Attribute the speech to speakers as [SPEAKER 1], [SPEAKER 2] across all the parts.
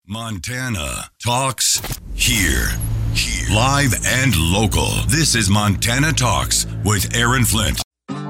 [SPEAKER 1] Montana Talks here. Live and local. This is Montana Talks with Aaron Flint.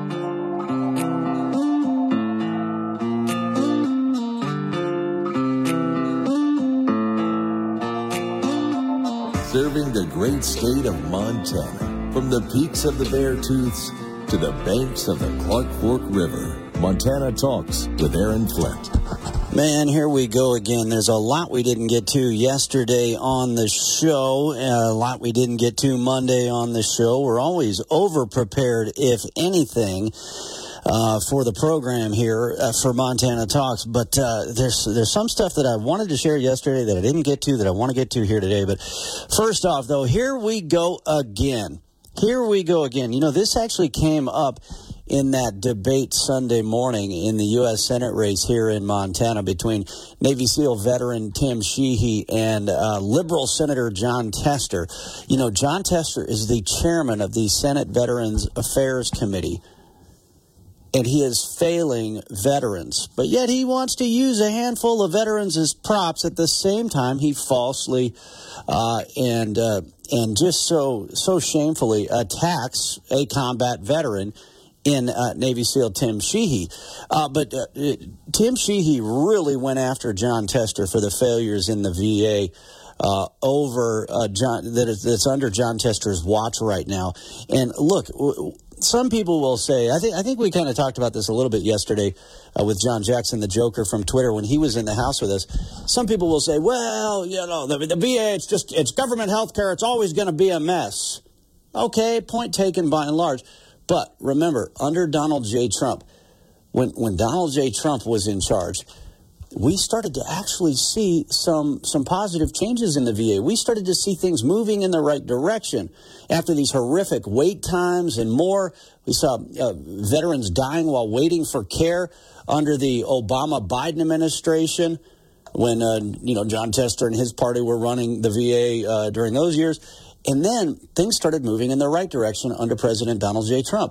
[SPEAKER 2] Serving the great state of Montana. From the peaks of the Beartooths to the banks of the Clark Fork River. Montana Talks with Aaron Flint.
[SPEAKER 3] Man, here we go again. There's a lot we didn't get to yesterday on the show, a lot we didn't get to Monday on the show. We're always over-prepared, if anything, for the program here for Montana Talks. But there's some stuff that I wanted to share yesterday that I didn't get to that I want to get to here today. But first off, though, here we go again. Here we go again. You know, this actually came up in that debate Sunday morning in the U.S. Senate race here in Montana between Navy SEAL veteran Tim Sheehy and liberal Senator Jon Tester. You know, Jon Tester is the chairman of the Senate Veterans Affairs Committee, and he is failing veterans. But yet he wants to use a handful of veterans as props. At the same time, he falsely and just so shamefully attacks a combat veteran in Navy SEAL Tim Sheehy. But Tim Sheehy really went after Jon Tester for the failures in the VA that's under Jon Tester's watch right now. And look, some people will say, I think we kind of talked about this a little bit yesterday with John Jackson, the Joker from Twitter, when he was in the house with us. Some people will say, well, you know, the VA, it's government health care. It's always going to be a mess. Okay, point taken by and large. But remember, under Donald J. Trump, when Donald J. Trump was in charge, we started to actually see some positive changes in the VA. We started to see things moving in the right direction. After these horrific wait times and more, we saw veterans dying while waiting for care under the Obama-Biden administration when, Jon Tester and his party were running the VA during those years. And then things started moving in the right direction under President Donald J. Trump.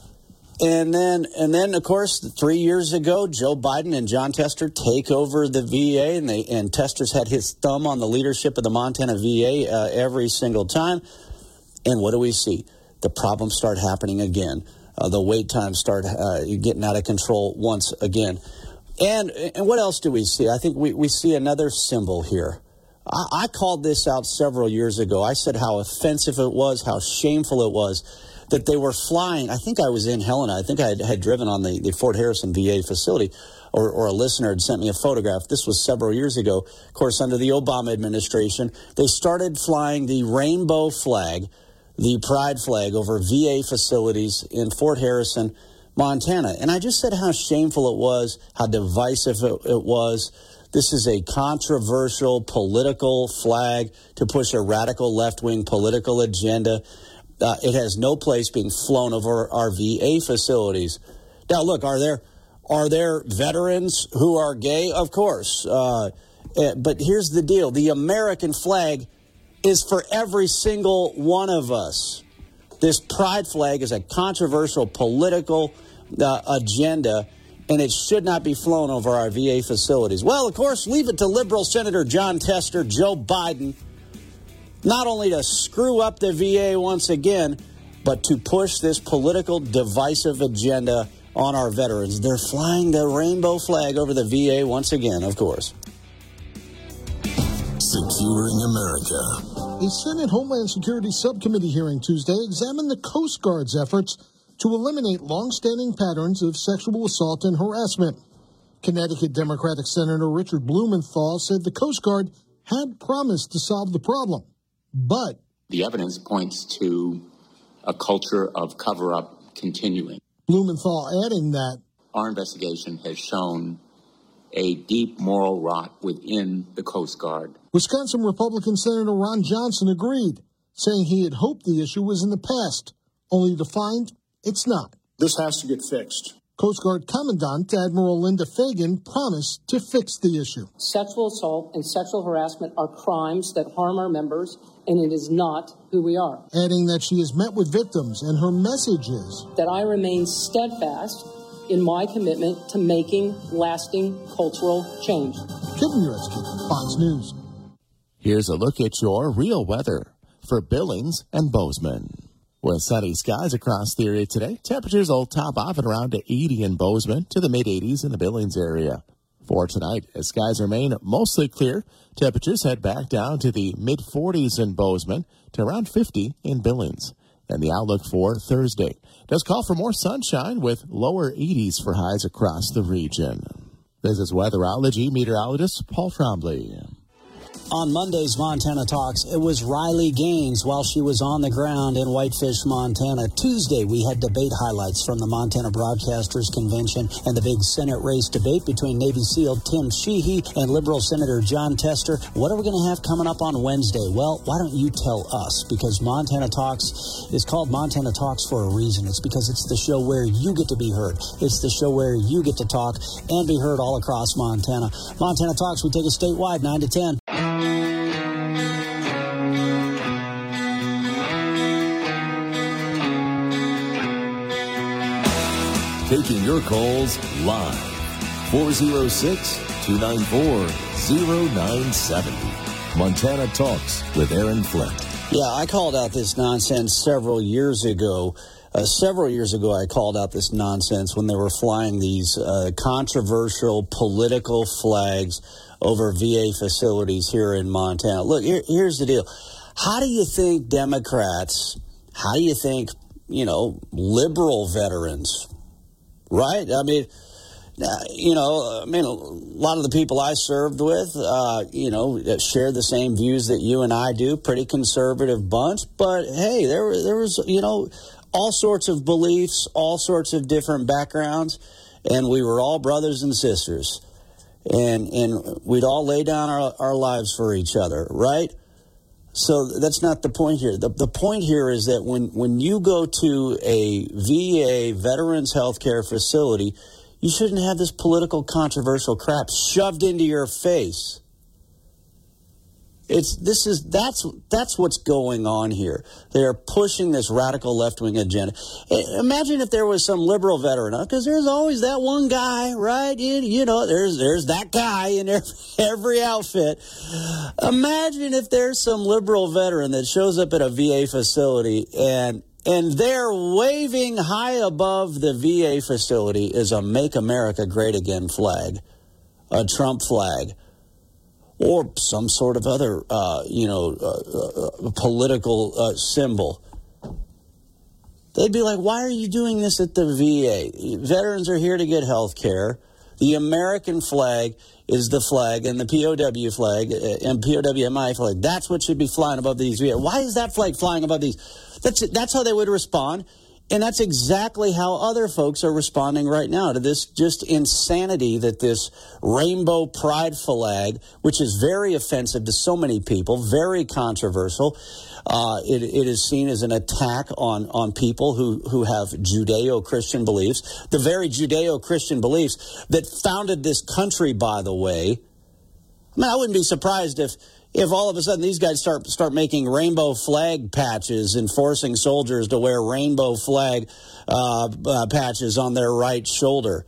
[SPEAKER 3] And then, of course, 3 years ago, Joe Biden and Jon Tester take over the VA, and Tester's had his thumb on the leadership of the Montana VA every single time. And what do we see? The problems start happening again. The wait times start getting out of control once again. And what else do we see? I think we see another symbol here. I called this out several years ago. I said how offensive it was, how shameful it was that they were flying. I think I was in Helena. I think I had driven on the Fort Harrison VA facility, or a listener had sent me a photograph. This was several years ago. Of course, under the Obama administration, they started flying the rainbow flag, the pride flag, over VA facilities in Fort Harrison, Montana. And I just said how shameful it was, how divisive it was. This is a controversial political flag to push a radical left-wing political agenda. It has no place being flown over our VA facilities. Now, look, are there veterans who are gay? Of course. But here's the deal. The American flag is for every single one of us. This pride flag is a controversial political agenda, and it should not be flown over our VA facilities. Well, of course, leave it to liberal Senator Jon Tester, Joe Biden, not only to screw up the VA once again, but to push this political divisive agenda on our veterans. They're flying the rainbow flag over the VA once again, of course.
[SPEAKER 2] Securing America.
[SPEAKER 4] A Senate Homeland Security Subcommittee hearing Tuesday examined the Coast Guard's efforts to eliminate long-standing patterns of sexual assault and harassment. Connecticut Democratic Senator Richard Blumenthal said the Coast Guard had promised to solve the problem, but
[SPEAKER 5] the evidence points to a culture of cover-up continuing.
[SPEAKER 4] Blumenthal adding that
[SPEAKER 5] our investigation has shown a deep moral rot within the Coast Guard.
[SPEAKER 4] Wisconsin Republican Senator Ron Johnson agreed, saying he had hoped the issue was in the past, only to find it's not.
[SPEAKER 6] This has to get fixed.
[SPEAKER 4] Coast Guard Commandant Admiral Linda Fagan promised to fix the issue.
[SPEAKER 7] Sexual assault and sexual harassment are crimes that harm our members, and it is not who we are.
[SPEAKER 4] Adding that she has met with victims, and her message is
[SPEAKER 7] that I remain steadfast in my commitment to making lasting cultural change.
[SPEAKER 4] Kevin Uretsky, Fox News.
[SPEAKER 6] Here's a look at your real weather for Billings and Bozeman. With sunny skies across the area today, temperatures will top off at around 80 in Bozeman to the mid-80s in the Billings area. For tonight, as skies remain mostly clear, temperatures head back down to the mid-40s in Bozeman to around 50 in Billings. And the outlook for Thursday does call for more sunshine with lower 80s for highs across the region. This is weatherology meteorologist Paul Trombley.
[SPEAKER 3] On Monday's Montana Talks, it was Riley Gaines while she was on the ground in Whitefish, Montana. Tuesday, we had debate highlights from the Montana Broadcasters Convention and the big Senate race debate between Navy SEAL Tim Sheehy and Liberal Senator Jon Tester. What are we going to have coming up on Wednesday? Well, why don't you tell us? Because Montana Talks is called Montana Talks for a reason. It's because it's the show where you get to be heard. It's the show where you get to talk and be heard all across Montana. Montana Talks, we take it statewide, 9 to 10.
[SPEAKER 2] Taking your calls live. 406-294-0970. Montana Talks with Aaron Flint.
[SPEAKER 3] Yeah, I called out this nonsense several years ago. I called out this nonsense when they were flying these controversial political flags over VA facilities here in Montana. Look, here's the deal. How do you think Democrats, liberal veterans, right? A lot of the people I served with, share the same views that you and I do. Pretty conservative bunch. But, hey, there was, all sorts of beliefs, all sorts of different backgrounds, and we were all brothers and sisters. And we'd all lay down our lives for each other, right? So that's not the point here. The point here is that when you go to a VA Veterans Health Care facility, you shouldn't have this political controversial crap shoved into your face. That's what's going on here. They are pushing this radical left-wing agenda. Imagine if there was some liberal veteran, because there's always that one guy, right? There's that guy in every outfit. Imagine if there's some liberal veteran that shows up at a VA facility and they're waving high above the VA facility is a Make America Great Again flag, a Trump flag, or some sort of other, political symbol. They'd be like, why are you doing this at the VA? Veterans are here to get health care. The American flag is the flag, and the POW flag and POWMI flag, that's what should be flying above these VA. Why is that flag flying above these? That's how they would respond. And that's exactly how other folks are responding right now to this just insanity that this rainbow pride flag, which is very offensive to so many people, very controversial. It is seen as an attack on people who have Judeo-Christian beliefs, the very Judeo-Christian beliefs that founded this country, by the way. I mean, I wouldn't be surprised if all of a sudden these guys start making rainbow flag patches and forcing soldiers to wear rainbow flag patches on their right shoulder.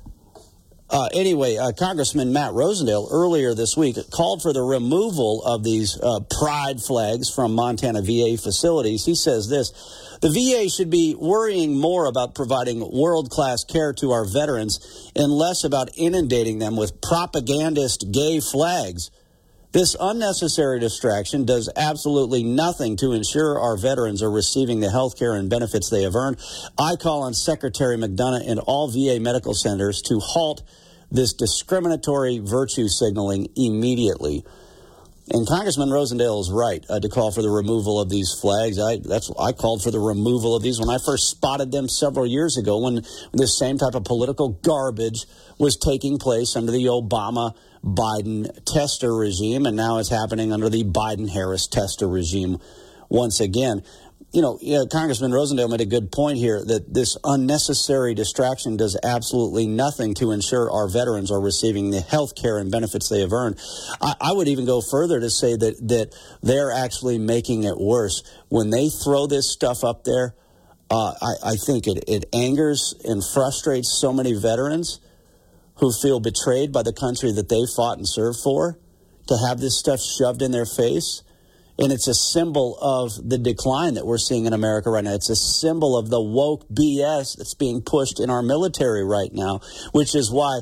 [SPEAKER 3] Anyway, Congressman Matt Rosendale earlier this week called for the removal of these pride flags from Montana VA facilities. He says this: the VA should be worrying more about providing world-class care to our veterans and less about inundating them with propagandist gay flags. This unnecessary distraction does absolutely nothing to ensure our veterans are receiving the health care and benefits they have earned. I call on Secretary McDonough and all VA medical centers to halt this discriminatory virtue signaling immediately. And Congressman Rosendale is right to call for the removal of these flags. I called for the removal of these when I first spotted them several years ago when this same type of political garbage was taking place under the Obama-Biden tester regime, and now it's happening under the Biden-Harris tester regime once again. Congressman Rosendale made a good point here that this unnecessary distraction does absolutely nothing to ensure our veterans are receiving the health care and benefits they have earned. I would even go further to say that they're actually making it worse. When they throw this stuff up there, I think it angers and frustrates so many veterans who feel betrayed by the country that they fought and served for to have this stuff shoved in their face. And it's a symbol of the decline that we're seeing in America right now. It's a symbol of the woke BS that's being pushed in our military right now, which is why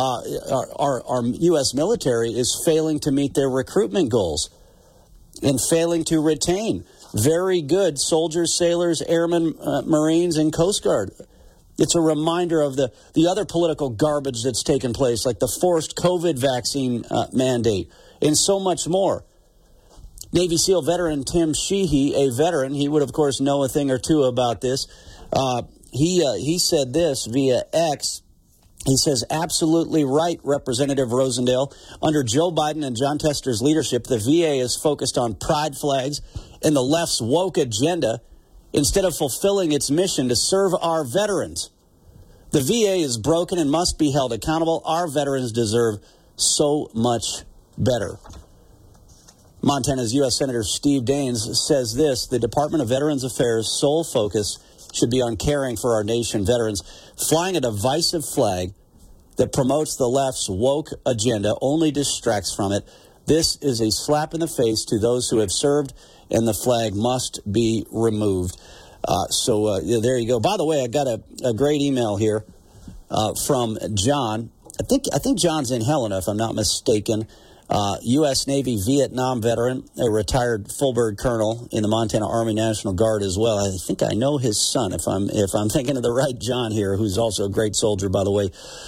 [SPEAKER 3] our U.S. military is failing to meet their recruitment goals and failing to retain very good soldiers, sailors, airmen, Marines, and Coast Guard. It's a reminder of the other political garbage that's taken place, like the forced COVID vaccine mandate and so much more. Navy SEAL veteran Tim Sheehy, a veteran, he would, of course, know a thing or two about this. He said this via X. He says, absolutely right, Representative Rosendale. Under Joe Biden and John Tester's leadership, the VA is focused on pride flags and the left's woke agenda instead of fulfilling its mission to serve our veterans. The VA is broken and must be held accountable. Our veterans deserve so much better. Montana's U.S. Senator Steve Daines says this: the Department of Veterans Affairs' sole focus should be on caring for our nation veterans. Flying a divisive flag that promotes the left's woke agenda only distracts from it. This is a slap in the face to those who have served, and the flag must be removed. So there you go. By the way, I got a great email here from John. I think John's in Helena, if I'm not mistaken. U.S. Navy Vietnam veteran, a retired full-bird colonel in the Montana Army National Guard as well. I think I know his son, if I'm thinking of the right John here, who's also a great soldier, by the way.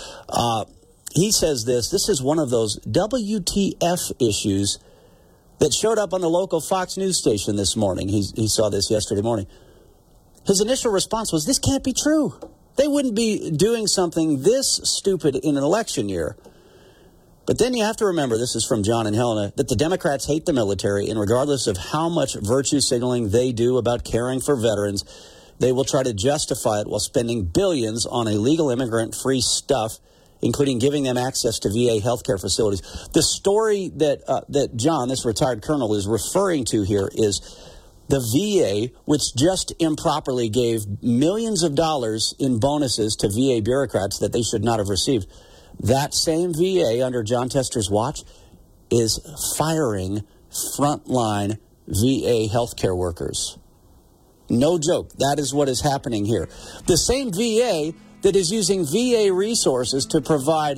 [SPEAKER 3] He says this is one of those WTF issues that showed up on the local Fox News station this morning. He saw this yesterday morning. His initial response was, this can't be true. They wouldn't be doing something this stupid in an election year. But then you have to remember, this is from John and Helena, that the Democrats hate the military, and regardless of how much virtue signaling they do about caring for veterans, they will try to justify it while spending billions on illegal immigrant-free stuff, including giving them access to VA healthcare facilities. The story that John, this retired colonel, is referring to here is the VA, which just improperly gave millions of dollars in bonuses to VA bureaucrats that they should not have received. That same VA under John Tester's watch is firing frontline VA healthcare workers. No joke. That is what is happening here. The same VA that is using VA resources to provide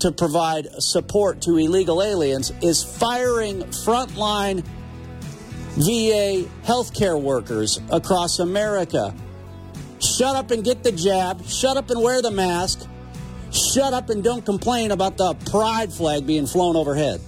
[SPEAKER 3] support to illegal aliens is firing frontline VA healthcare workers across America. Shut up and get the jab. Shut up and wear the mask. Shut up and don't complain about the pride flag being flown overhead.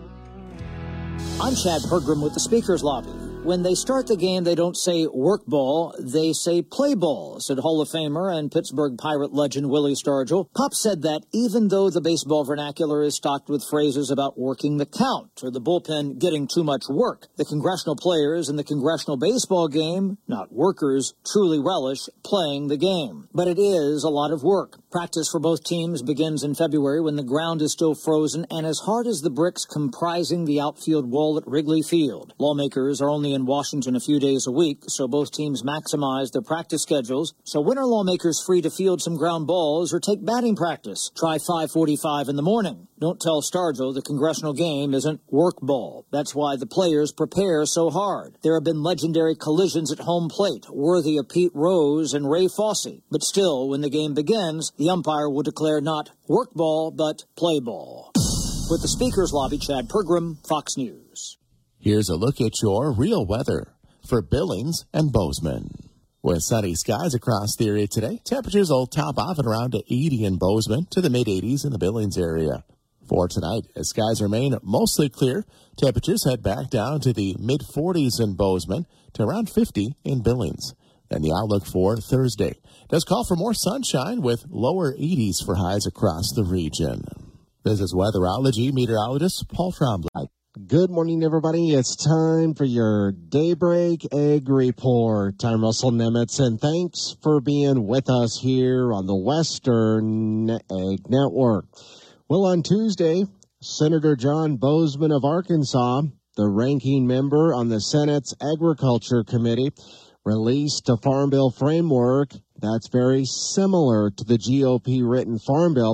[SPEAKER 8] I'm Chad Pergram with the Speaker's Lobby. When they start the game, they don't say work ball, they say play ball, said Hall of Famer and Pittsburgh Pirate legend Willie Stargell. Pop said that even though the baseball vernacular is stocked with phrases about working the count or the bullpen getting too much work, the congressional players in the congressional baseball game, not workers, truly relish playing the game. But it is a lot of work. Practice for both teams begins in February when the ground is still frozen and as hard as the bricks comprising the outfield wall at Wrigley Field. Lawmakers are only in Washington a few days a week, so both teams maximize their practice schedules. So when are lawmakers free to field some ground balls or take batting practice? Try 5:45 in the morning. Don't tell Stargell the congressional game isn't work ball. That's why the players prepare so hard. There have been legendary collisions at home plate, worthy of Pete Rose and Ray Fosse. But still, when the game begins, the umpire will declare not work ball, but play ball. With the Speaker's Lobby, Chad Pergram, Fox News.
[SPEAKER 6] Here's a look at your real weather for Billings and Bozeman. With sunny skies across the area today, temperatures will top off at around 80 in Bozeman to the mid-80s in the Billings area. For tonight, as skies remain mostly clear, temperatures head back down to the mid-40s in Bozeman to around 50 in Billings. And the outlook for Thursday does call for more sunshine with lower 80s for highs across the region. This is weatherology meteorologist Paul Trombley.
[SPEAKER 9] Good morning, everybody. It's time for your Daybreak Egg Report. I'm Russell Nemitz, and thanks for being with us here on the Western Egg Network. Well, on Tuesday, Senator John Boozman of Arkansas, the ranking member on the Senate's Agriculture Committee, released a Farm Bill framework that's very similar to the GOP-written Farm Bill,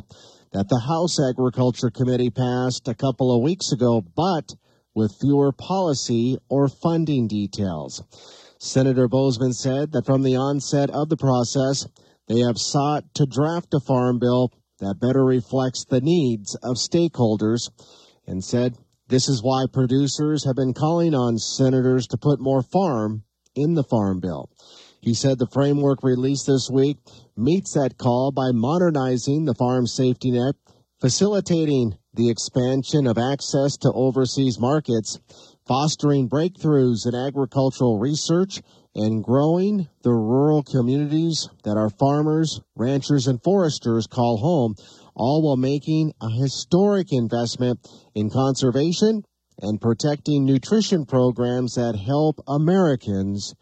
[SPEAKER 9] that the House Agriculture Committee passed a couple of weeks ago, but with fewer policy or funding details. Senator Boozman said that from the onset of the process, they have sought to draft a farm bill that better reflects the needs of stakeholders, and said this is why producers have been calling on senators to put more farm in the farm bill. He said the framework released this week meets that call by modernizing the farm safety net, facilitating the expansion of access to overseas markets, fostering breakthroughs in agricultural research, and growing the rural communities that our farmers, ranchers, and foresters call home, all while making a historic investment in conservation and protecting nutrition programs that help Americans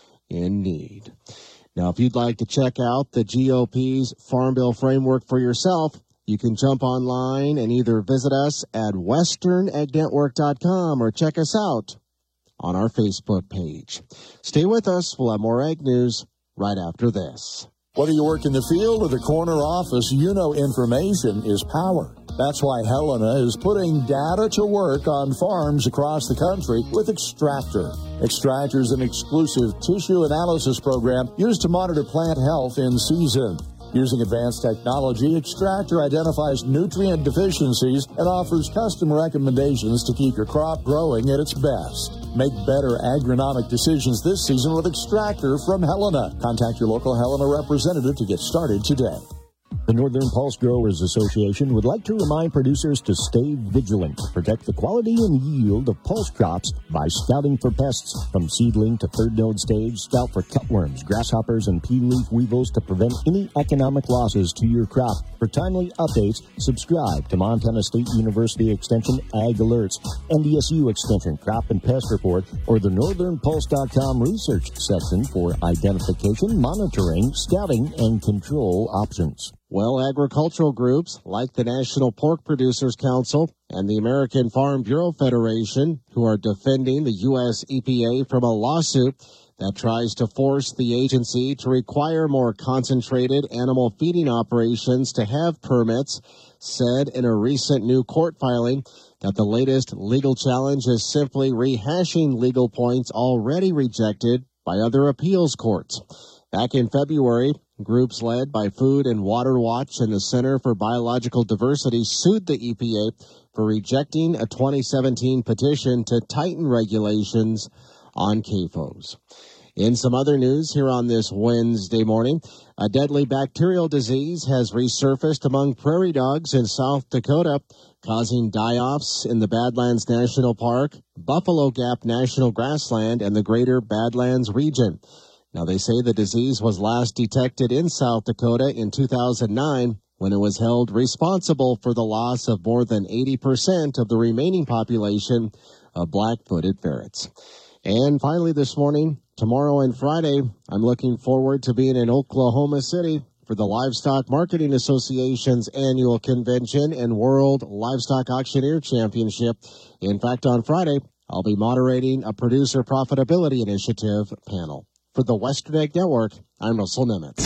[SPEAKER 9] in need. Now, if you'd like to check out the GOP's Farm Bill framework for yourself, you can jump online and either visit us at westerneggNetwork.com or check us out on our Facebook page. Stay with us. We'll have more Ag News right after this.
[SPEAKER 10] Whether you work in the field or the corner office, you know information is power. That's why Helena is putting data to work on farms across the country with Extractor. Extractor is an exclusive tissue analysis program used to monitor plant health in season. Using advanced technology, Extractor identifies nutrient deficiencies and offers custom recommendations to keep your crop growing at its best. Make better agronomic decisions this season with Extractor from Helena. Contact your local Helena representative to get started today.
[SPEAKER 11] The Northern Pulse Growers Association would like to remind producers to stay vigilant to protect the quality and yield of pulse crops by scouting for pests from seedling to third node stage. Scout for cutworms, grasshoppers, and pea leaf weevils to prevent any economic losses to your crop. For timely updates, subscribe to Montana State University Extension Ag Alerts, NDSU Extension Crop and Pest Report, or the NorthernPulse.com research section for identification, monitoring, scouting, and control options.
[SPEAKER 9] Well, agricultural groups like the National Pork Producers Council and the American Farm Bureau Federation, who are defending the U.S. EPA from a lawsuit that tries to force the agency to require more concentrated animal feeding operations to have permits, said in a recent new court filing that the latest legal challenge is simply rehashing legal points already rejected by other appeals courts. Back in February, groups led by Food and Water Watch and the Center for Biological Diversity sued the EPA for rejecting a 2017 petition to tighten regulations on CAFOs. In some other news here on this Wednesday morning, a deadly bacterial disease has resurfaced among prairie dogs in South Dakota, causing die-offs in the Badlands National Park, Buffalo Gap National Grassland, and the greater Badlands region. Now, they say the disease was last detected in South Dakota in 2009 when it was held responsible for the loss of more than 80% of the remaining population of black-footed ferrets. And finally this morning, tomorrow and Friday, I'm looking forward to being in Oklahoma City for the Livestock Marketing Association's annual convention and World Livestock Auctioneer Championship. In fact, on Friday, I'll be moderating a Producer Profitability Initiative panel. For the Western Ag Network, I'm Russell Nemitz.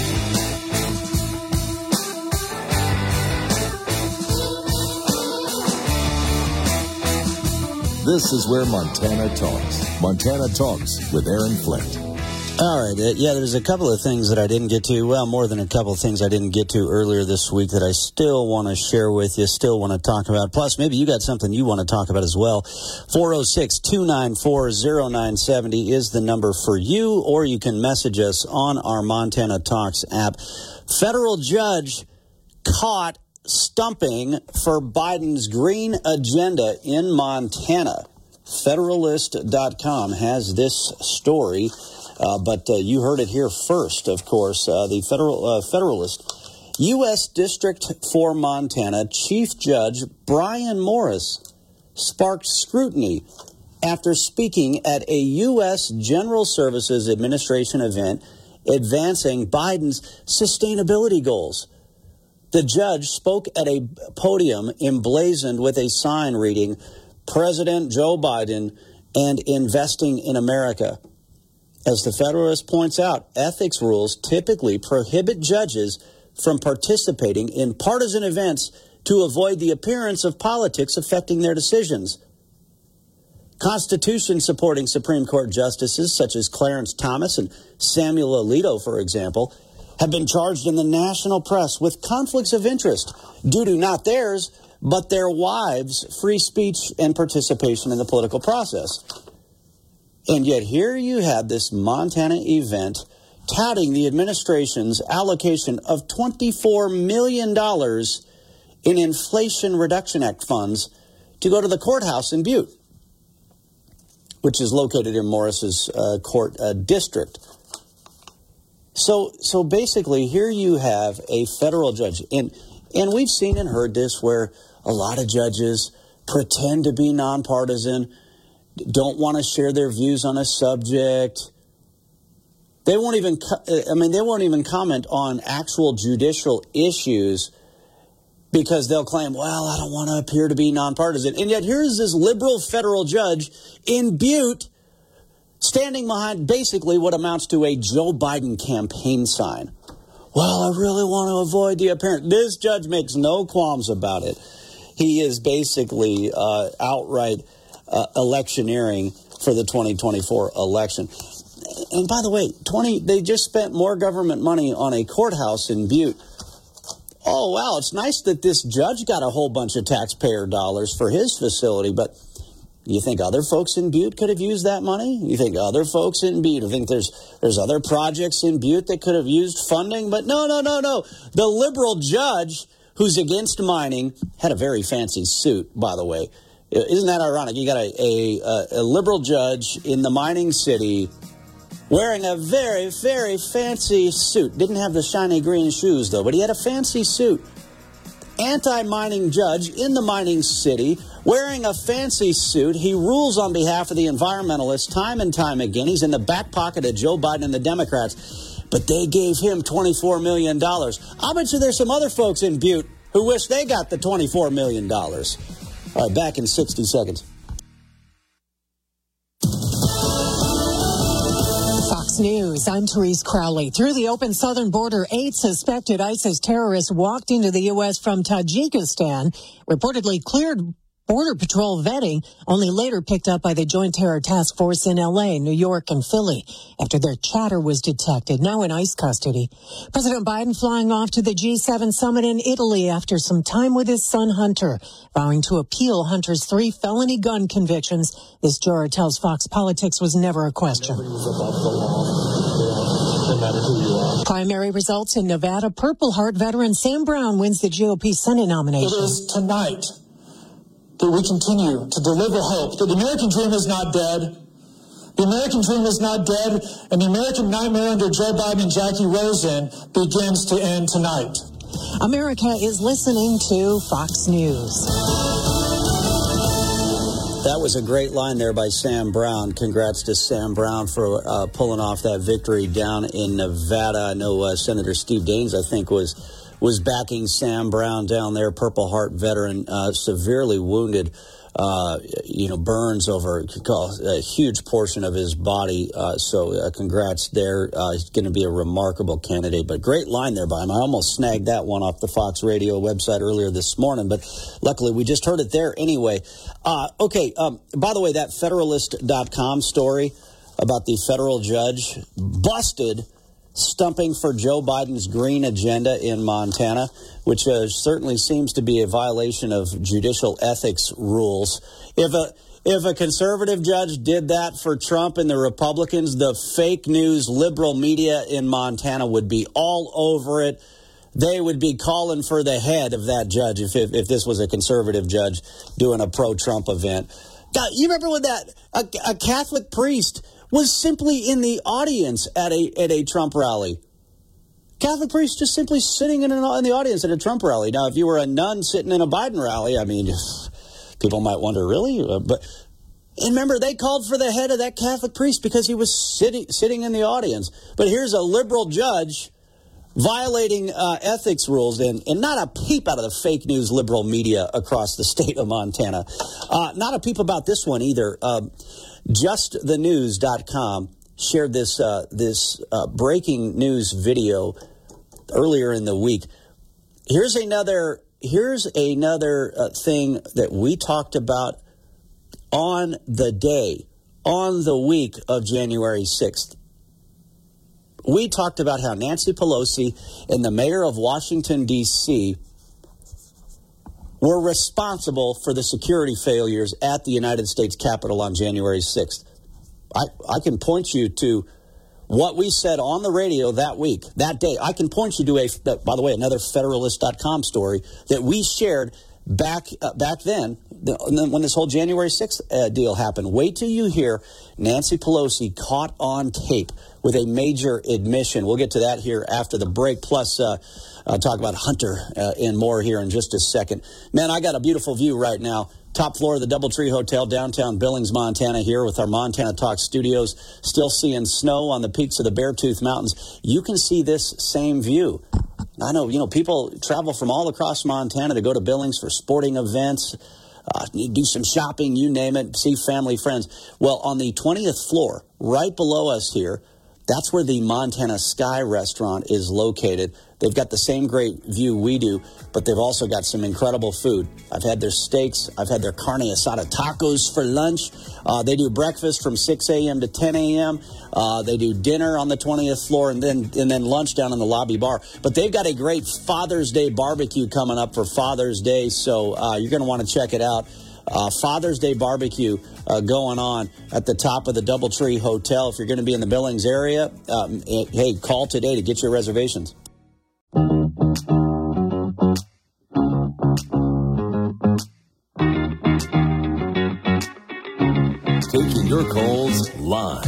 [SPEAKER 2] This is where Montana talks. Montana Talks with Aaron Flint.
[SPEAKER 3] All right. There's a couple of things that I didn't get to. Well, more than a couple of things I didn't get to earlier this week that I still want to share with you, still want to talk about. Plus, maybe you got something you want to talk about as well. 406-294-0970 is the number for you, or you can message us on our Montana Talks app. Federal judge caught stumping for Biden's green agenda in Montana. Federalist.com has this story. But you heard it here first, of course. The Federalist. U.S. District for Montana Chief Judge Brian Morris sparked scrutiny after speaking at a U.S. General Services Administration event advancing Biden's sustainability goals. The judge spoke at a podium emblazoned with a sign reading, President Joe Biden and Investing in America. As the Federalist points out, ethics rules typically prohibit judges from participating in partisan events to avoid the appearance of politics affecting their decisions. Constitution-supporting Supreme Court justices such as Clarence Thomas and Samuel Alito, for example, have been charged in the national press with conflicts of interest due to not theirs, but their wives' free speech and participation in the political process. And yet here you had this Montana event touting the administration's allocation of $24 million in Inflation Reduction Act funds to go to the courthouse in Butte, which is located in Morris's court district. So basically, here you have a federal judge, and we've seen and heard this where a lot of judges pretend to be nonpartisan, don't want to share their views on a subject. They won't even comment on actual judicial issues because they'll claim, well, I don't want to appear to be nonpartisan. And yet here's this liberal federal judge in Butte standing behind basically what amounts to a Joe Biden campaign sign. Well, I really want to avoid the apparent. This judge makes no qualms about it. He is basically outright electioneering for the 2024 election. And by the way, they just spent more government money on a courthouse in Butte. Oh, wow, it's nice that this judge got a whole bunch of taxpayer dollars for his facility, but you think other folks in Butte could have used that money? You think other folks in Butte, you think there's other projects in Butte that could have used funding? But no. The liberal judge who's against mining had a very fancy suit, by the way. Isn't that ironic? You got a liberal judge in the mining city wearing a very, very fancy suit. Didn't have the shiny green shoes, though, but he had a fancy suit. Anti-mining judge in the mining city wearing a fancy suit. He rules on behalf of the environmentalists time and time again. He's in the back pocket of Joe Biden and the Democrats, but they gave him $24 million. I bet you there's some other folks in Butte who wish they got the $24 million. All right, back in 60 seconds.
[SPEAKER 12] Fox News, I'm Therese Crowley. Through the open southern border, 8 suspected ISIS terrorists walked into the U.S. from Tajikistan, reportedly cleared Border Patrol vetting, only later picked up by the Joint Terror Task Force in L.A., New York, and Philly after their chatter was detected, now in ICE custody. President Biden flying off to the G7 summit in Italy after some time with his son Hunter, vowing to appeal Hunter's 3 felony gun convictions. This juror tells Fox Politics was never a question. Primary results in Nevada. Purple Heart veteran Sam Brown wins the GOP Senate nomination.
[SPEAKER 13] It is tonight that we continue to deliver hope that the American dream is not dead. The American dream is not dead, and the American nightmare under Joe Biden and Jackie Rosen begins to end tonight.
[SPEAKER 12] America is listening to Fox News.
[SPEAKER 3] That was a great line there by Sam Brown. Congrats to Sam Brown for pulling off that victory down in Nevada. I know Senator Steve Daines, I think, was backing Sam Brown down there, Purple Heart veteran, severely wounded, burns over a huge portion of his body. So congrats there. He's going to be a remarkable candidate. But great line there by him. I almost snagged that one off the Fox Radio website earlier this morning, but luckily we just heard it there anyway. By the way, that Federalist.com story about the federal judge busted stumping for Joe Biden's green agenda in Montana, which certainly seems to be a violation of judicial ethics rules. If a conservative judge did that for Trump and the Republicans, the fake news liberal media in Montana would be all over it. They would be calling for the head of that judge if this was a conservative judge doing a pro-Trump event. God, you remember when a Catholic priest was simply in the audience at a Trump rally. Catholic priest just simply sitting in the audience at a Trump rally. Now, if you were a nun sitting in a Biden rally, I mean, people might wonder, really? And remember, they called for the head of that Catholic priest because he was sitting in the audience. But here's a liberal judge violating ethics rules and not a peep out of the fake news liberal media across the state of Montana. Not a peep about this one either. JustTheNews.com shared this breaking news video earlier in the week. Here's another thing that we talked about on the week of January 6th. We talked about how Nancy Pelosi and the mayor of Washington, D.C. were responsible for the security failures at the United States Capitol on January 6th. I can point you to what we said on the radio that week, that day. I can point you to by the way, another Federalist.com story that we shared back then when this whole January 6th deal happened. Wait till you hear Nancy Pelosi caught on tape with a major admission. We'll get to that here after the break, plus talk about Hunter and more here in just a second. Man, I got a beautiful view right now. Top floor of the DoubleTree Hotel, downtown Billings, Montana, here with our Montana Talk studios. Still seeing snow on the peaks of the Beartooth Mountains. You can see this same view. I know, people travel from all across Montana to go to Billings for sporting events, do some shopping, you name it, see family, friends. Well, on the 20th floor, right below us here, that's where the Montana Sky restaurant is located. They've got the same great view we do, but they've also got some incredible food. I've had their steaks. I've had their carne asada tacos for lunch. They do breakfast from 6 a.m. to 10 a.m. They do dinner on the 20th floor and then lunch down in the lobby bar. But they've got a great Father's Day barbecue coming up for Father's Day, so you're going to want to check it out. Father's Day barbecue going on at the top of the DoubleTree Hotel. If you're going to be in the Billings area, hey, call today to get your reservations.
[SPEAKER 2] Taking your calls live.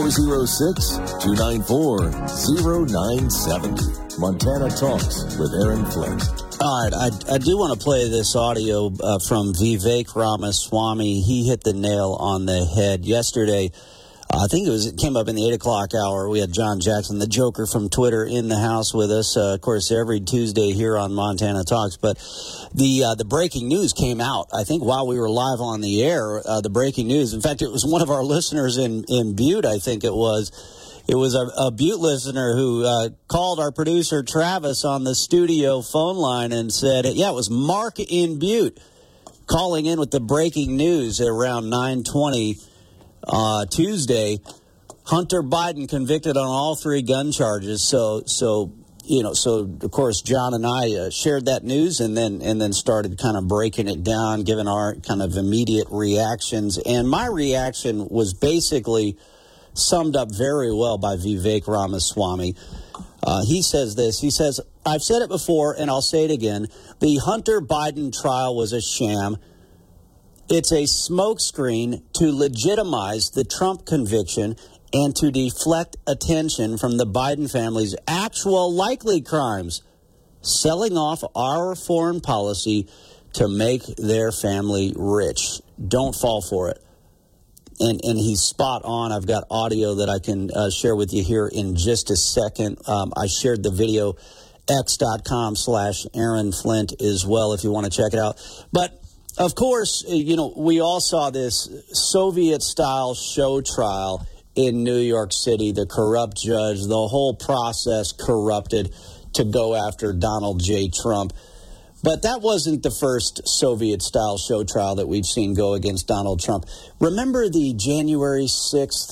[SPEAKER 2] 406-294-0970. Montana Talks with Aaron Flint.
[SPEAKER 3] All right, I do want to play this audio from Vivek Ramaswamy. He hit the nail on the head yesterday. I think it came up in the 8 o'clock hour. We had John Jackson, the Joker from Twitter, in the house with us, of course, every Tuesday here on Montana Talks. But the breaking news came out, I think, while we were live on the air. The breaking news, in fact, it was one of our listeners in Butte, I think it was. It was a Butte listener who called our producer, Travis, on the studio phone line and said, yeah, it was Mark in Butte calling in with the breaking news at around 9:20 Tuesday. Hunter Biden convicted on all 3 gun charges. So of course, John and I shared that news and then started kind of breaking it down, giving our kind of immediate reactions. And my reaction was basically summed up very well by Vivek Ramaswamy. He says this. He says, I've said it before and I'll say it again. The Hunter Biden trial was a sham. It's a smokescreen to legitimize the Trump conviction and to deflect attention from the Biden family's actual likely crimes, selling off our foreign policy to make their family rich. Don't fall for it. And he's spot on. I've got audio that I can share with you here in just a second. I shared the video, x.com/Aaron Flint as well, if you want to check it out. But, of course, we all saw this Soviet-style show trial in New York City, the corrupt judge, the whole process corrupted to go after Donald J. Trump. But that wasn't the first Soviet-style show trial that we've seen go against Donald Trump. Remember the January 6th,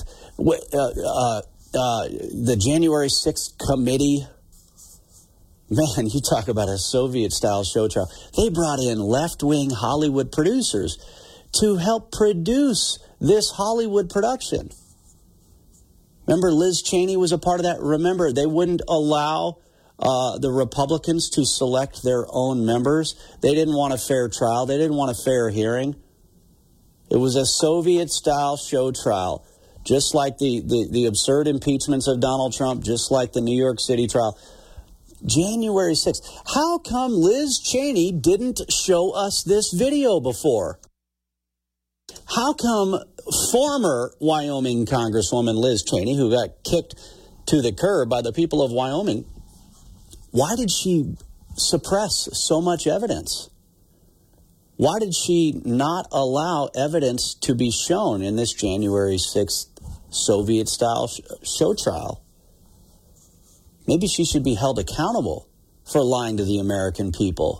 [SPEAKER 3] the January 6th committee? Man, you talk about a Soviet-style show trial. They brought in left-wing Hollywood producers to help produce this Hollywood production. Remember, Liz Cheney was a part of that? Remember, they wouldn't allow the Republicans to select their own members. They didn't want a fair trial. They didn't want a fair hearing. It was a Soviet-style show trial, just like the absurd impeachments of Donald Trump, just like the New York City trial. January 6th. How come Liz Cheney didn't show us this video before? How come former Wyoming Congresswoman Liz Cheney, who got kicked to the curb by the people of Wyoming, why did she suppress so much evidence? Why did she not allow evidence to be shown in this January 6th Soviet-style show trial? Maybe she should be held accountable for lying to the American people.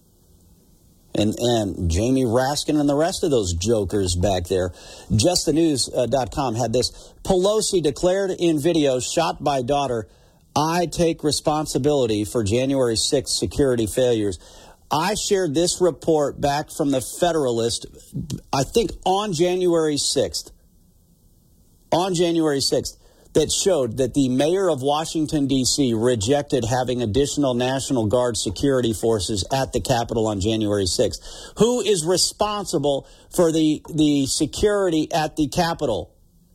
[SPEAKER 3] And Jamie Raskin and the rest of those jokers back there. JustTheNews.com had this. Pelosi declared in video shot by daughter, I take responsibility for January 6th security failures. I shared this report back from the Federalist, I think on January 6th. On January 6th. That showed that the mayor of Washington, D.C. rejected having additional National Guard security forces at the Capitol on January 6th. Who is responsible for the security at the Capitol?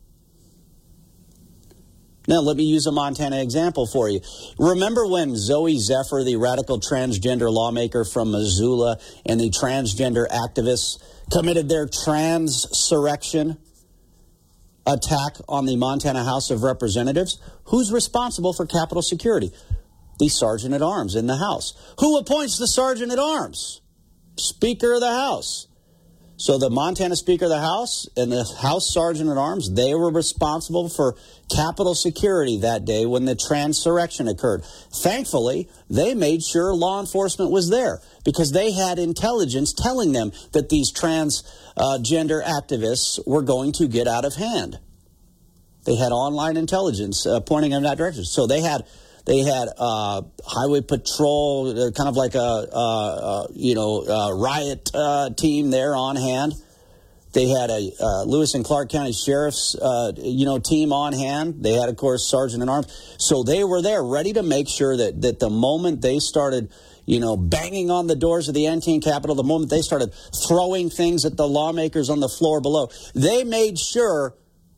[SPEAKER 3] Now, let me use a Montana example for you. Remember when Zoe Zephyr, the radical transgender lawmaker from Missoula, and the transgender activists committed their transurrection attack on the Montana House of Representatives? Who's responsible for Capitol security? The Sergeant at Arms in the House. Who appoints the Sergeant at Arms? Speaker of the House. So the Montana Speaker of the House and the House Sergeant at Arms, they were responsible for Capitol security that day when the transurrection occurred. Thankfully, they made sure law enforcement was there because they had intelligence telling them that these transgender activists were going to get out of hand. They had online intelligence pointing in that direction. So they had highway patrol, kind of like a riot team there on hand. They had a Lewis and Clark County Sheriff's team on hand. They had, of course, Sergeant at Arms. So they were there ready to make sure that the moment they started banging on the doors of the Antine Capitol, the moment they started throwing things at the lawmakers on the floor below, they made sure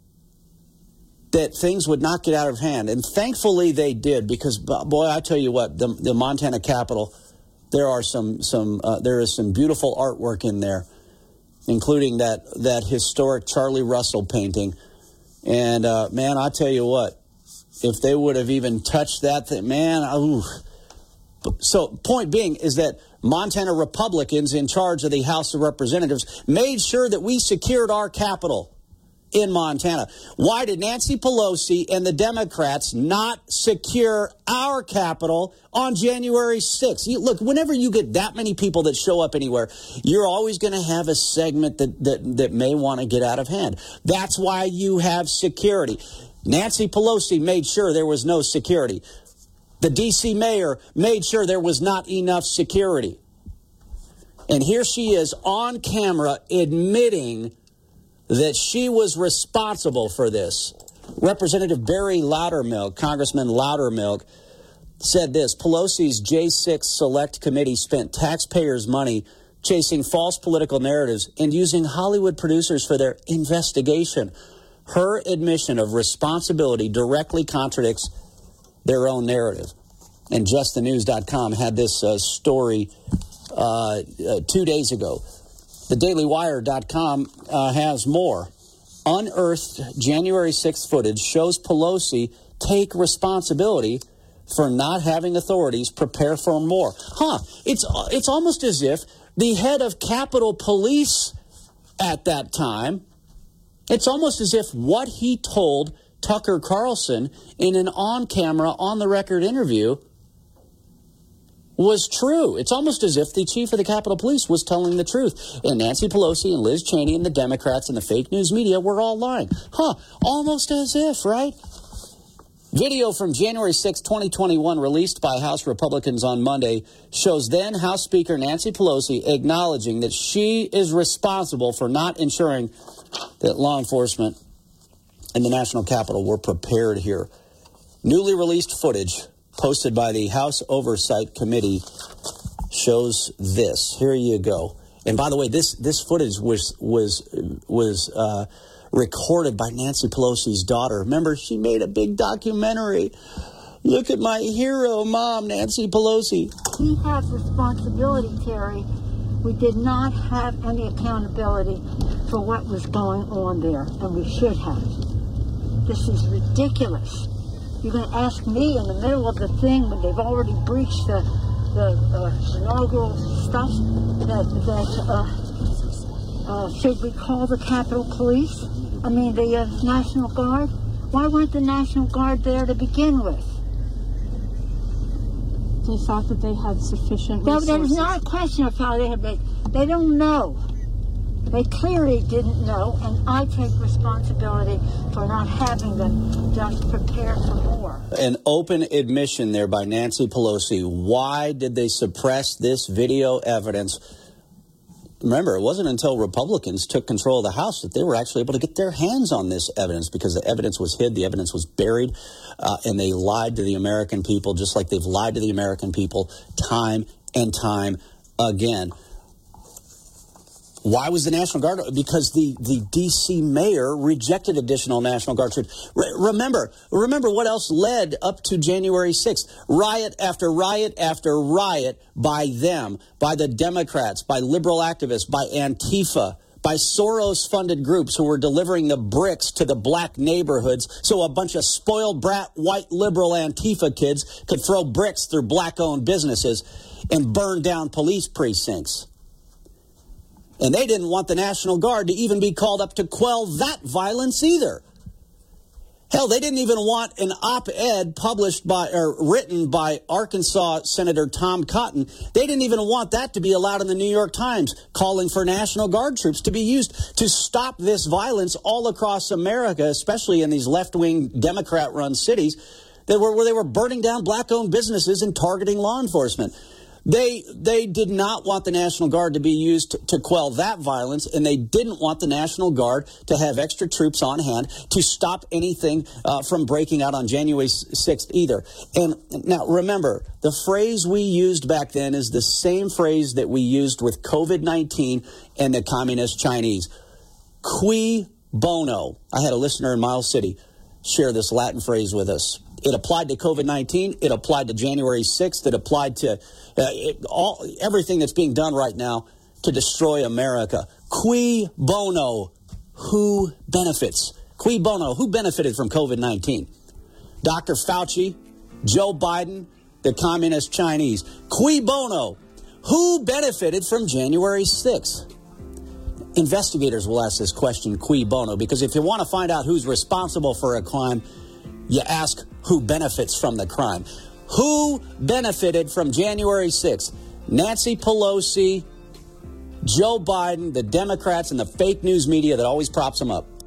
[SPEAKER 3] that things would not get out of hand. And thankfully they did, because, boy, I tell you what, the Montana Capitol, there is some beautiful artwork in there, including that historic Charlie Russell painting. And, man, I tell you what, if they would have even touched that thing, man, ooh. So, point being is that Montana Republicans in charge of the House of Representatives made sure that we secured our Capitol in Montana. Why did Nancy Pelosi and the Democrats not secure our Capitol on January 6th? Look, whenever you get that many people that show up anywhere, you're always going to have a segment that may want to get out of hand. That's why you have security. Nancy Pelosi made sure there was no security. The D.C. mayor made sure there was not enough security. And here she is on camera admitting that she was responsible for this. Representative Barry Loudermilk, Congressman Loudermilk, said this: Pelosi's J6 Select Committee spent taxpayers' money chasing false political narratives and using Hollywood producers for their investigation. Her admission of responsibility directly contradicts their own narrative. And JustTheNews.com had this story 2 days ago. TheDailyWire.com has more. Unearthed January 6th footage shows Pelosi take responsibility for not having authorities prepare for more. It's almost as if the head of Capitol Police at that time, it's almost as if what he told Tucker Carlson in an on-camera, on-the-record interview was true. It's almost as if the chief of the Capitol Police was telling the truth. And Nancy Pelosi and Liz Cheney and the Democrats and the fake news media were all lying. Almost as if, right? Video from January 6, 2021, released by House Republicans on Monday, shows then House Speaker Nancy Pelosi acknowledging that she is responsible for not ensuring that law enforcement and the National Capitol were prepared here. Newly released footage posted by the House Oversight Committee shows this. Here you go. And by the way, this footage was recorded by Nancy Pelosi's daughter. Remember, she made a big documentary. Look at my hero, Mom, Nancy Pelosi.
[SPEAKER 14] He has responsibility, Terry. We did not have any accountability for what was going on there, and we should have. This is ridiculous. You're going to ask me in the middle of the thing when they've already breached the inaugural stuff that should we call the Capitol Police? I mean, the National Guard? Why weren't the National Guard there to begin with?
[SPEAKER 15] They thought that they had sufficient resources.
[SPEAKER 14] There was not a question of how they had. They don't know. They clearly didn't know, and I take responsibility for not having them just prepare for more.
[SPEAKER 3] An open admission there by Nancy Pelosi. Why did they suppress this video evidence? Remember, it wasn't until Republicans took control of the House that they were actually able to get their hands on this evidence, because the evidence was hid, the evidence was buried, and they lied to the American people just like they've lied to the American people time and time again. Why was the National Guard? Because the D.C. mayor rejected additional National Guard troops. Remember what else led up to January 6th. Riot after riot after riot by them, by the Democrats, by liberal activists, by Antifa, by Soros-funded groups who were delivering the bricks to the black neighborhoods so a bunch of spoiled brat white liberal Antifa kids could throw bricks through black-owned businesses and burn down police precincts. And they didn't want the National Guard to even be called up to quell that violence either. Hell, they didn't even want an op-ed published by or written by Arkansas Senator Tom Cotton. They didn't even want that to be allowed in the New York Times, calling for National Guard troops to be used to stop this violence all across America, especially in these left-wing Democrat-run cities where they were burning down black-owned businesses and targeting law enforcement. They did not want the National Guard to be used to quell that violence, and they didn't want the National Guard to have extra troops on hand to stop anything from breaking out on January 6th either. And now, remember, the phrase we used back then is the same phrase that we used with COVID-19 and the Communist Chinese. Cui bono. I had a listener in Miles City share this Latin phrase with us. It applied to COVID-19. It applied to January 6th. It applied to everything that's being done right now to destroy America. Cui bono. Who benefits? Cui bono. Who benefited from COVID-19? Dr. Fauci, Joe Biden, the Communist Chinese. Cui bono. Who benefited from January 6th? Investigators will ask this question, cui bono, because if you want to find out who's responsible for a crime, you ask who benefits from the crime. Who benefited from January 6th? Nancy Pelosi, Joe Biden, the Democrats, and the fake news media that always props them up.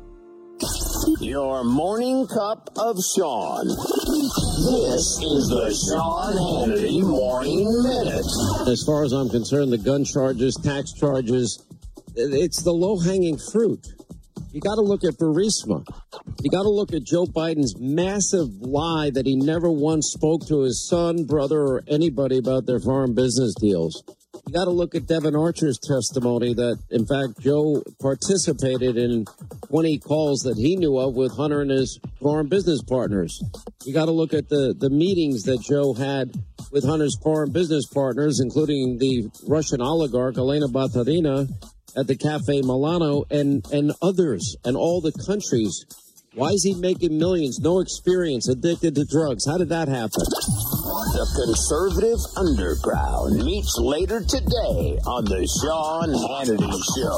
[SPEAKER 16] Your morning cup of Sean. This is the Sean Hannity Morning Minute.
[SPEAKER 9] As far as I'm concerned, the gun charges, tax charges, it's the low-hanging fruit. You got to look at Burisma. You got to look at Joe Biden's massive lie that he never once spoke to his son, brother, or anybody about their foreign business deals. You got to look at Devin Archer's testimony that, in fact, Joe participated in 20 calls that he knew of with Hunter and his foreign business partners. You got to look at the meetings that Joe had with Hunter's foreign business partners, including the Russian oligarch Elena Baturina at the Cafe Milano and others and all the countries. Why is he making millions? No experience, addicted to drugs. How did that happen?
[SPEAKER 16] The conservative underground meets later today on the Sean Hannity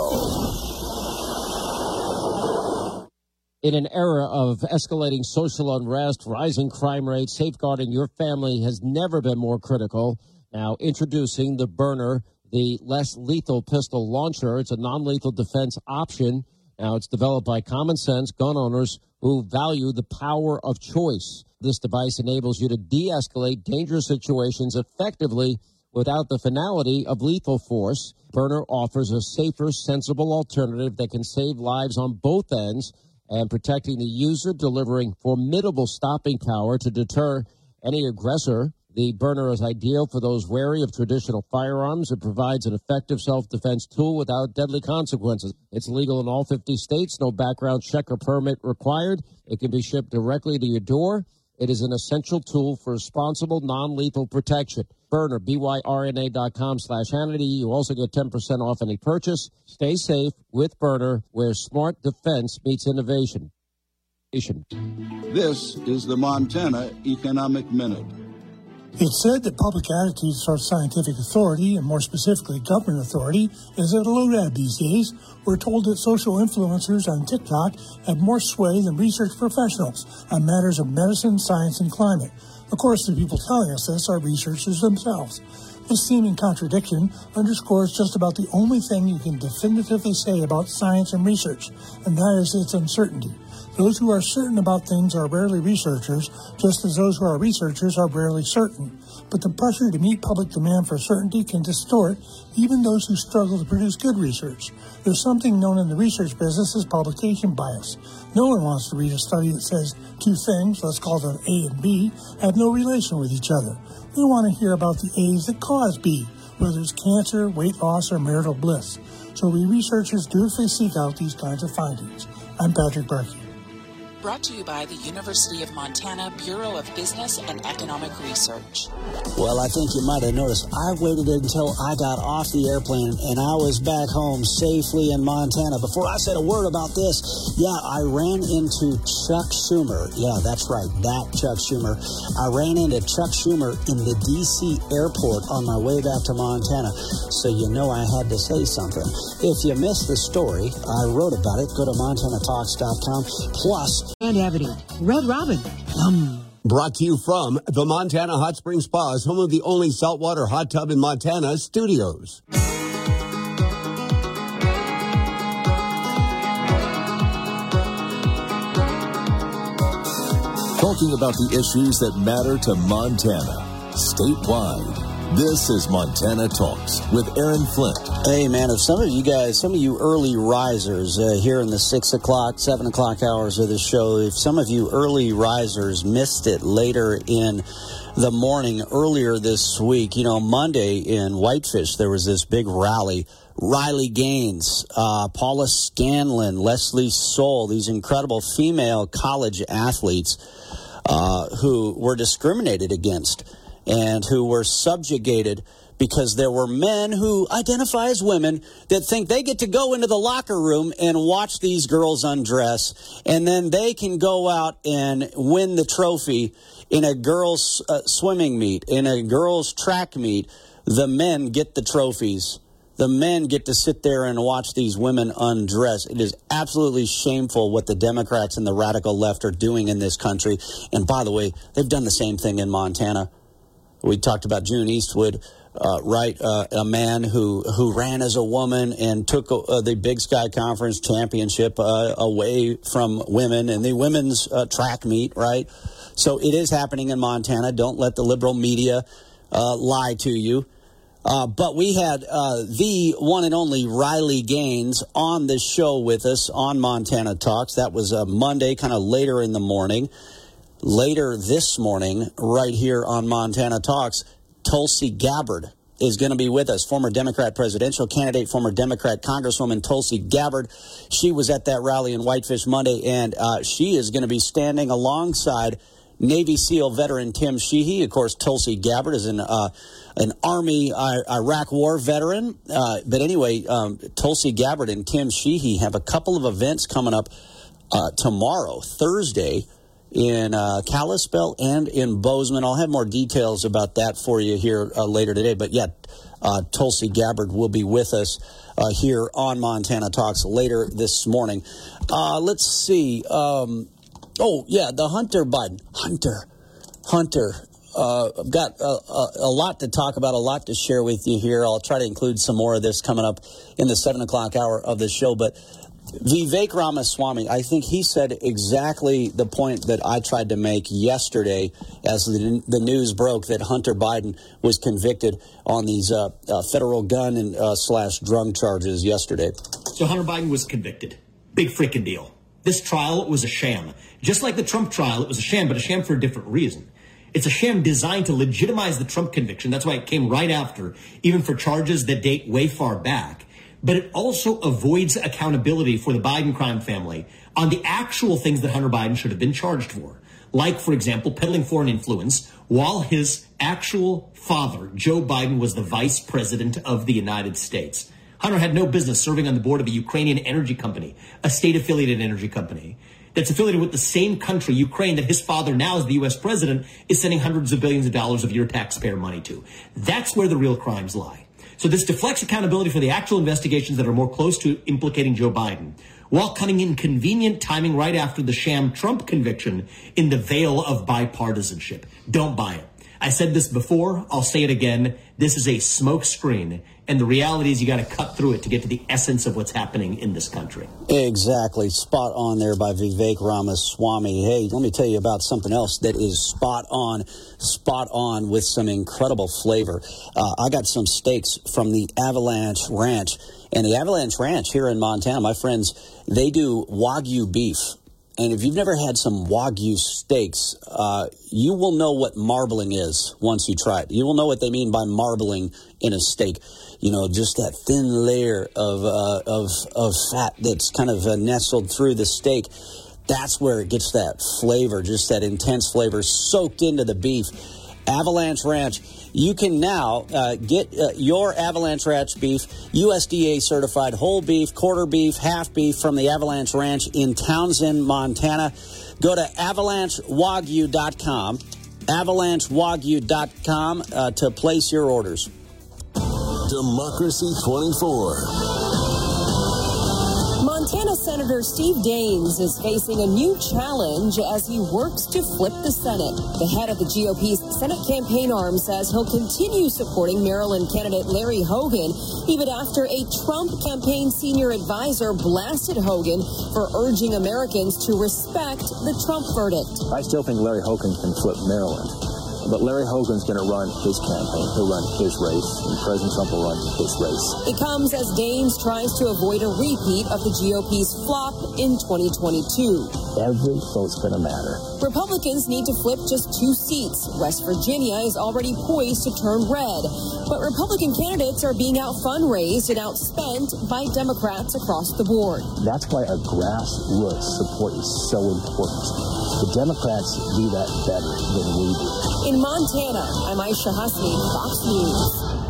[SPEAKER 16] Show.
[SPEAKER 9] In an era of escalating social unrest, rising crime rates, safeguarding your family has never been more critical. Now, introducing the Byrna, the less lethal pistol launcher. It's a non-lethal defense option. Now, it's developed by common sense gun owners who value the power of choice. This device enables you to de-escalate dangerous situations effectively without the finality of lethal force. Byrna offers a safer, sensible alternative that can save lives on both ends and protecting the user, delivering formidable stopping power to deter any aggressor. The Byrna is ideal for those wary of traditional firearms. It provides an effective self-defense tool without deadly consequences. It's legal in all 50 states. No background check or permit required. It can be shipped directly to your door. It is an essential tool for responsible, non-lethal protection. Byrna, byrna.com/Hannity. You also get 10% off any purchase. Stay safe with Byrna, where smart defense meets innovation.
[SPEAKER 17] This is the Montana Economic Minute.
[SPEAKER 18] It's said that public attitudes toward scientific authority, and more specifically government authority, is at a low ebb these days. We're told that social influencers on TikTok have more sway than research professionals on matters of medicine, science, and climate. Of course, the people telling us this are researchers themselves. This seeming contradiction underscores just about the only thing you can definitively say about science and research, and that is its uncertainty. Those who are certain about things are rarely researchers, just as those who are researchers are rarely certain. But the pressure to meet public demand for certainty can distort even those who struggle to produce good research. There's something known in the research business as publication bias. No one wants to read a study that says two things, let's call them A and B, have no relation with each other. They want to hear about the A's that cause B, whether it's cancer, weight loss, or marital bliss. So we researchers dutifully seek out these kinds of findings. I'm Patrick Barkey.
[SPEAKER 19] Brought to you by the University of Montana Bureau of Business and Economic Research.
[SPEAKER 3] Well, I think you might have noticed I waited until I got off the airplane and I was back home safely in Montana. Before I said a word about this, I ran into Chuck Schumer. Yeah, that's right, that Chuck Schumer. I ran into Chuck Schumer in the D.C. airport on my way back to Montana. So you know I had to say something. If you missed the story, I wrote about it. Go to MontanaTalks.com. Plus,
[SPEAKER 12] and Avenue. Red Robin. Yum.
[SPEAKER 20] Brought to you from the Montana Hot Spring Spas, home of the only saltwater hot tub in Montana, Studios.
[SPEAKER 2] Talking about the issues that matter to Montana, statewide. This is Montana Talks with Aaron Flint.
[SPEAKER 3] Hey, man, if some of you early risers here in the 6 o'clock, 7 o'clock hours of the show, if some of you early risers missed it later in the morning earlier this week, Monday in Whitefish, there was this big rally. Riley Gaines, Paula Scanlon, Leslie Soul, these incredible female college athletes who were discriminated against and who were subjugated because there were men who identify as women that think they get to go into the locker room and watch these girls undress, and then they can go out and win the trophy in a girls' swimming meet, in a girls' track meet. The men get the trophies. The men get to sit there and watch these women undress. It is absolutely shameful what the Democrats and the radical left are doing in this country. And by the way, they've done the same thing in Montana. We talked about June Eastwood, a man who ran as a woman and took the Big Sky Conference championship away from women in the women's track meet, right? So it is happening in Montana. Don't let the liberal media lie to you. But we had the one and only Riley Gaines on the show with us on Montana Talks. That was Monday, kind of later in the morning. Later this morning, right here on Montana Talks, Tulsi Gabbard is going to be with us. Former Democrat presidential candidate, former Democrat Congresswoman Tulsi Gabbard. She was at that rally in Whitefish Monday, and she is going to be standing alongside Navy SEAL veteran Tim Sheehy. Of course, Tulsi Gabbard is an Army Iraq War veteran. But anyway, Tulsi Gabbard and Tim Sheehy have a couple of events coming up tomorrow, Thursday, in Kalispell and in Bozeman. I'll have more details about that for you here later today. But yeah, Tulsi Gabbard will be with us here on Montana Talks later this morning. Let's see. The Hunter Biden. Hunter. I've got a lot to talk about, a lot to share with you here. I'll try to include some more of this coming up in the 7 o'clock hour of the show. But Vivek Ramaswamy, I think he said exactly the point that I tried to make yesterday as the news broke that Hunter Biden was convicted on these federal gun and / drug charges yesterday.
[SPEAKER 21] So Hunter Biden was convicted. Big freaking deal. This trial was a sham. Just like the Trump trial, it was a sham, but a sham for a different reason. It's a sham designed to legitimize the Trump conviction. That's why it came right after, even for charges that date way far back. But it also avoids accountability for the Biden crime family on the actual things that Hunter Biden should have been charged for. Like, for example, peddling foreign influence while his actual father, Joe Biden, was the vice president of the United States. Hunter had no business serving on the board of a Ukrainian energy company, a state-affiliated energy company that's affiliated with the same country, Ukraine, that his father, now as the U.S. president, is sending hundreds of billions of dollars of your taxpayer money to. That's where the real crimes lie. So this deflects accountability for the actual investigations that are more close to implicating Joe Biden, while cutting in convenient timing right after the sham Trump conviction in the veil of bipartisanship. Don't buy it. I said this before, I'll say it again. This is a smokescreen, and the reality is you got to cut through it to get to the essence of what's happening in this country.
[SPEAKER 3] Exactly. Spot on there by Vivek Ramaswamy. Hey, let me tell you about something else that is spot on with some incredible flavor. I got some steaks from the Avalanche Ranch. And the Avalanche Ranch here in Montana, my friends, they do Wagyu beef. And if you've never had some Wagyu steaks, you will know what marbling is once you try it. You will know what they mean by marbling in a steak. You know, just that thin layer of fat that's kind of nestled through the steak. That's where it gets that flavor, just that intense flavor soaked into the beef. Avalanche Ranch. You can now get your Avalanche Ranch beef, USDA certified whole beef, quarter beef, half beef from the Avalanche Ranch in Townsend, Montana. Go to avalanchewagyu.com, avalanchewagyu.com to place your orders.
[SPEAKER 2] Democracy 24.
[SPEAKER 1] Montana Senator Steve Daines is facing a new challenge as he works to flip the Senate. The head of the GOP's Senate campaign arm says he'll continue supporting Maryland candidate Larry Hogan, even after a Trump campaign senior advisor blasted Hogan for urging Americans to respect the Trump verdict.
[SPEAKER 22] I still think Larry Hogan can flip Maryland. But Larry Hogan's going to run his campaign. He'll run his race, and President Trump will run his race.
[SPEAKER 1] It comes as Daines tries to avoid a repeat of the GOP's flop in 2022.
[SPEAKER 22] Every vote's going to matter.
[SPEAKER 1] Republicans need to flip just 2 seats. West Virginia is already poised to turn red. But Republican candidates are being out-fundraised and outspent by Democrats across the board.
[SPEAKER 22] That's why a grassroots support is so important. The Democrats do that better than we do.
[SPEAKER 1] In Montana, I'm Aisha Husney, Fox News.